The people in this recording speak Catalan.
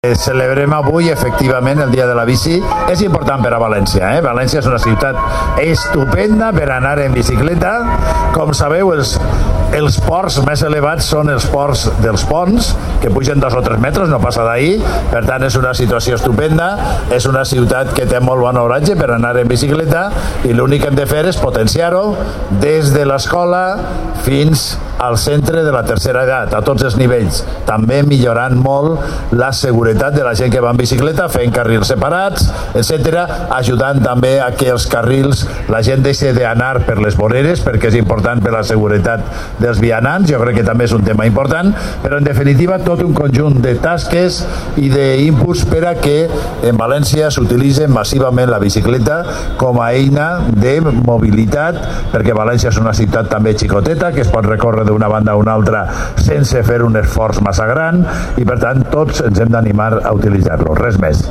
Celebrem avui, efectivament, el Dia de la Bici. És important per a València. València és una ciutat estupenda per anar en bicicleta. Com sabeu, els ports més elevats són els ports dels ponts, que pugen 2 o 3 metres, no passa d'ahir. Per tant, és una situació estupenda. És una ciutat que té molt bon oratge per anar en bicicleta i l'únic que hem de fer és potenciar-ho des de l'escola fins al centre de la tercera edat, a tots els nivells. També millorant molt la seguretat de la gent que va en bicicleta, fent carrils separats, etc., ajudant també a que els carrils, la gent deixi d'anar per les voreres, perquè és important per la seguretat dels vianants. Jo crec que també és un tema important, però en definitiva tot un conjunt de tasques i d'inputs per a que en València s'utilitzi massivament la bicicleta com a eina de mobilitat, perquè València és una ciutat també xicoteta, que es pot recórrer d'una banda a una altra sense fer un esforç massa gran, i per tant tots ens hem d'animar a utilitzar-lo. Res més.